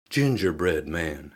Gingerbread Man.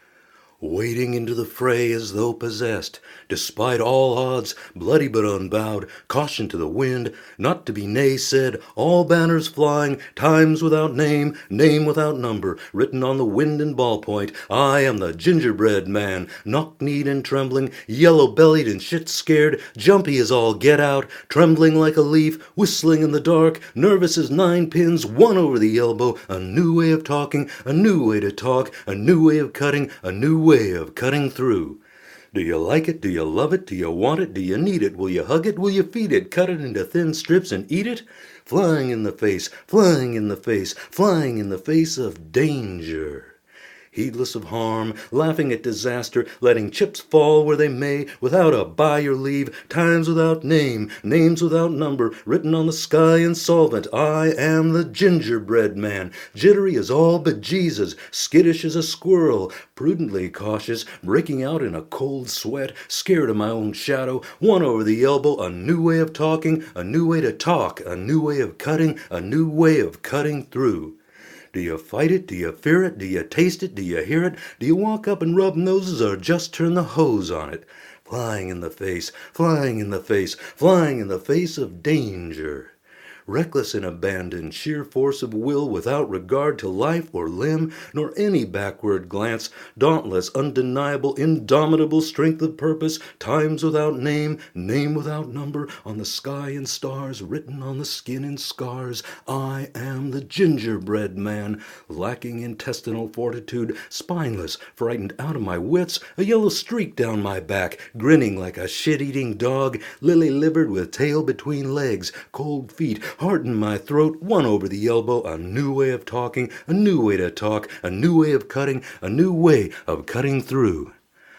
Wading into the fray as though possessed, despite all odds, bloody but unbowed, caution to the wind, not to be nay said, all banners flying, times without name, name without number, written on the wind in ballpoint, I am the gingerbread man, knock-kneed and trembling, yellow-bellied and shit-scared, jumpy as all get-out, trembling like a leaf, whistling in the dark, nervous as 9 pins, one over the elbow, a new way of talking, a new way to talk, a new way of cutting, a new way of cutting through. Do you like it? Do you love it? Do you want it? Do you need it? Will you hug it? Will you feed it? Cut it into thin strips and eat it? Flying in the face, flying in the face, flying in the face of danger. Heedless of harm, laughing at disaster, letting chips fall where they may, without a by your leave, times without name, names without number, written on the sky insolvent. I am the gingerbread man, jittery as all but Jesus, skittish as a squirrel, prudently cautious, breaking out in a cold sweat, scared of my own shadow, one over the elbow, a new way of talking, a new way to talk, a new way of cutting, a new way of cutting through. Do you fight it? Do you fear it? Do you taste it? Do you hear it? Do you walk up and rub noses or just turn the hose on it? Flying in the face, flying in the face, flying in the face of danger. Reckless and abandoned, sheer force of will without regard to life or limb, nor any backward glance, dauntless, undeniable, indomitable strength of purpose, times without name, name without number, on the sky and stars, written on the skin in scars. I am the gingerbread man, lacking intestinal fortitude, spineless, frightened out of my wits, a yellow streak down my back, grinning like a shit-eating dog, lily-livered with tail between legs, cold feet, heart in my throat, one over the elbow, a new way of talking, a new way to talk, a new way of cutting, a new way of cutting through.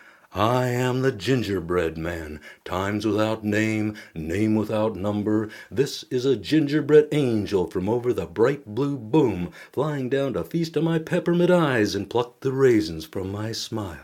I am the gingerbread man, times without name, name without number. This is a gingerbread angel from over the bright blue boom, flying down to feast on my peppermint eyes and pluck the raisins from my smile.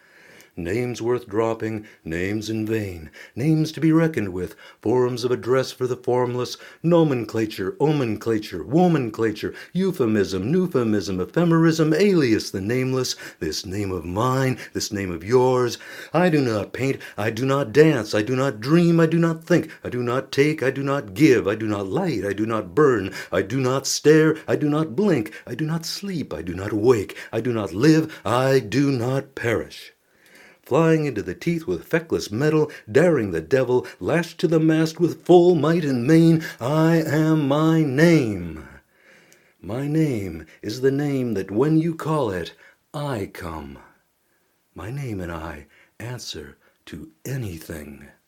Names worth dropping, names in vain, names to be reckoned with, forms of address for the formless, nomenclature, omenclature, womanclature, euphemism, euphemism, ephemerism, alias the nameless, this name of mine, this name of yours. I do not paint, I do not dance, I do not dream, I do not think, I do not take, I do not give, I do not light, I do not burn, I do not stare, I do not blink, I do not sleep, I do not wake, I do not live, I do not perish. Flying into the teeth with feckless metal, daring the devil, lashed to the mast with full might and main, I am my name. My name is the name that when you call it, I come. My name and I answer to anything.